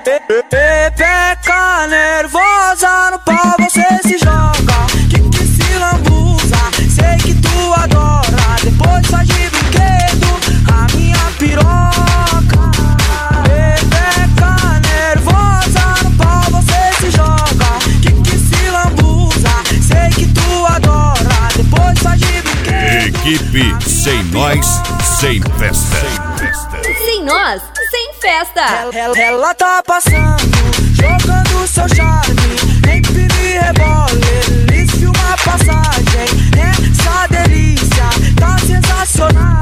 Pepeca nervosa, no pau você se joga, que se lambuza, sei que tu adora, depois faz de brinquedo a minha piroca. Pepeca nervosa, no pau você se joga, que se lambuza, sei que tu adora, depois faz de brinquedo. Equipe Sem Nós, Sem Festa. Sem nós, sem festa. Ela tá passando, jogando seu charme, empine rebole, delícia uma passagem, essa delícia tá sensacional.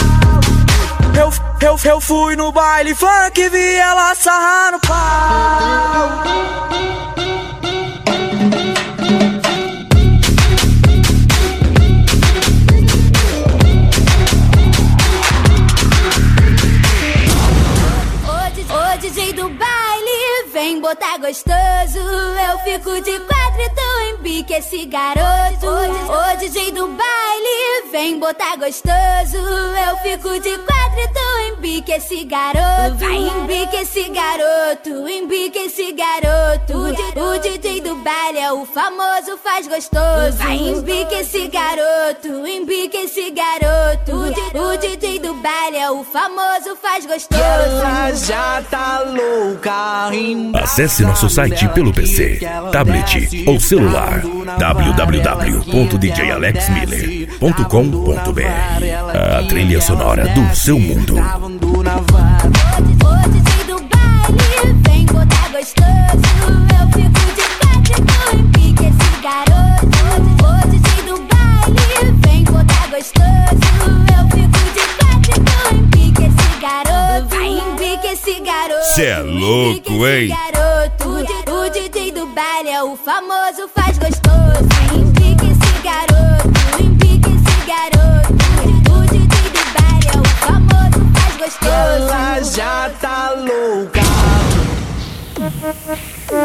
Eu fui no baile funk, vi ela sarrar no pau. DJ do baile, vem botar gostoso. Eu fico de quatro e tu embica esse garoto. Ô DJ do baile, vem botar gostoso. Eu fico de quatro e tu embica esse garoto. Vai, embica esse garoto, embica esse garoto. O DJ do baile é o famoso faz gostoso. Vai, embica esse garoto, embica esse garoto. O DJ do baile é o famoso faz gostoso. Ela já tá louca. Acesse nosso site pelo PC, tablet ou celular www.djalexmiller.com.br. A trilha sonora do seu mundo. O DJ do baile, vem botar gostoso. Eu fico de quatro e tu embica esse garoto. O DJ do baile, vem botar gostoso. Eu fico de quatro e tu embica esse garoto. Vai, embica esse garoto. Cê é louco, hein? O DJ do baile é o famoso faz gostoso. Embica esse garoto, embica esse garoto. O DJ do baile é o famoso faz gostoso. Ela já tá louca.